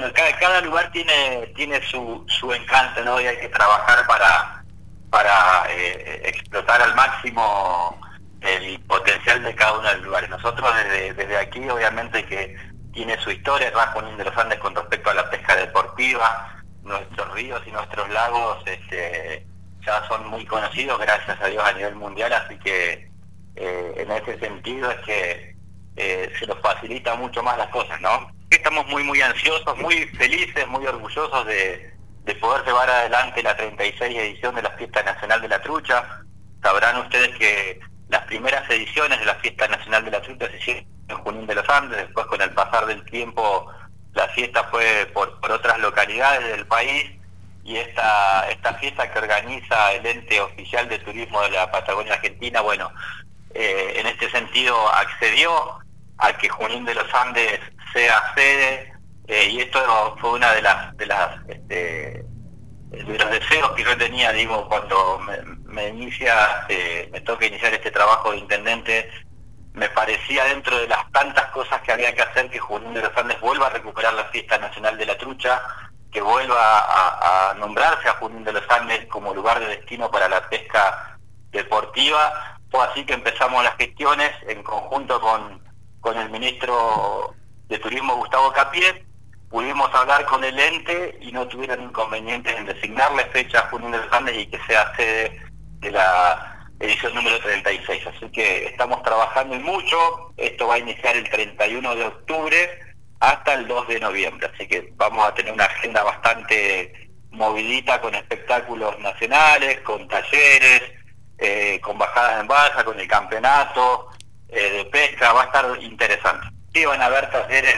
bueno, cada lugar tiene su encanto, ¿no? Y hay que trabajar para explotar al máximo el potencial de cada uno de los lugares. Nosotros desde aquí, obviamente que tiene su historia, el Bajo Junín de los Andes con respecto a la pesca deportiva, nuestros ríos y nuestros lagos ya son muy conocidos, gracias a Dios, a nivel mundial, así que en ese sentido es que se nos facilita mucho más las cosas, ¿no? Estamos muy ansiosos, muy felices, muy orgullosos de poder llevar adelante la 36 edición de la Fiesta Nacional de la Trucha. Sabrán ustedes que las primeras ediciones de la Fiesta Nacional de la Trucha se hicieron en Junín de los Andes, después con el pasar del tiempo la fiesta fue por otras localidades del país, y esta fiesta que organiza el ente oficial de turismo de la Patagonia Argentina, bueno, en este sentido accedió a que Junín de los Andes sea sede, y esto fue una de los deseos que yo tenía, digo, cuando me toca iniciar este trabajo de intendente. Me parecía, dentro de las tantas cosas que había que hacer, que Junín de los Andes vuelva a recuperar la Fiesta Nacional de la Trucha, que vuelva a nombrarse a Junín de los Andes como lugar de destino para la pesca deportiva. Fue así que empezamos las gestiones en conjunto con el ministro de Turismo, Gustavo Capiet. Pudimos hablar con el ente y no tuvieron inconvenientes en designarle fecha a Junín de los Andes y que sea sede de la edición número 36. Así que estamos trabajando y mucho. Esto va a iniciar el 31 de octubre hasta el 2 de noviembre. Así que vamos a tener una agenda bastante movidita, con espectáculos nacionales, con talleres, con bajadas en balsa, con el campeonato de pesca. Va a estar interesante. Sí, van a haber talleres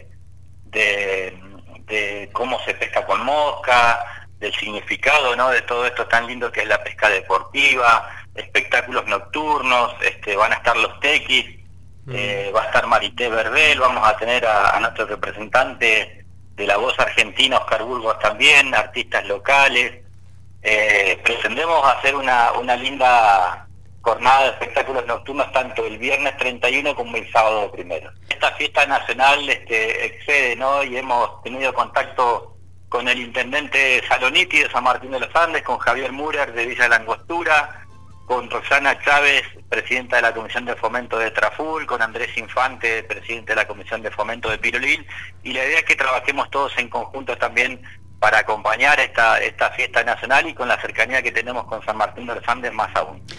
de cómo se pesca con mosca, del significado, ¿no?, de todo esto tan lindo que es la pesca deportiva, espectáculos nocturnos, van a estar los tequis, va a estar Marité Verbel, vamos a tener a nuestro representante de La Voz Argentina, Oscar Burgos, también, artistas locales. Pretendemos hacer una linda jornada de espectáculos nocturnos tanto el viernes 31 como el sábado 1. Esta fiesta nacional excede, ¿no?, y hemos tenido contacto con el intendente Saloniti de San Martín de los Andes, con Javier Müller de Villa Langostura, con Roxana Chávez, presidenta de la Comisión de Fomento de Traful, con Andrés Infante, presidente de la Comisión de Fomento de Pirolil, y la idea es que trabajemos todos en conjunto también para acompañar esta fiesta nacional, y con la cercanía que tenemos con San Martín de los Andes más aún.